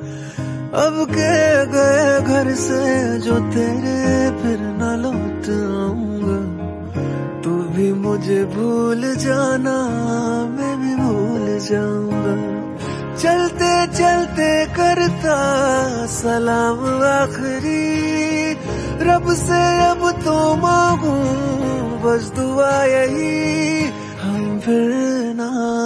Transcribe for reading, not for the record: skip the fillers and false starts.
अब के गए घर से जो तेरे फिर न लौट आऊंगा। तू भी मुझे भूल जाना, मैं भी भूल जाऊंगा। चलते चलते करता सलाम आखिरी, रब से अब तो मांगू बस दुआ यही, हम फिर ना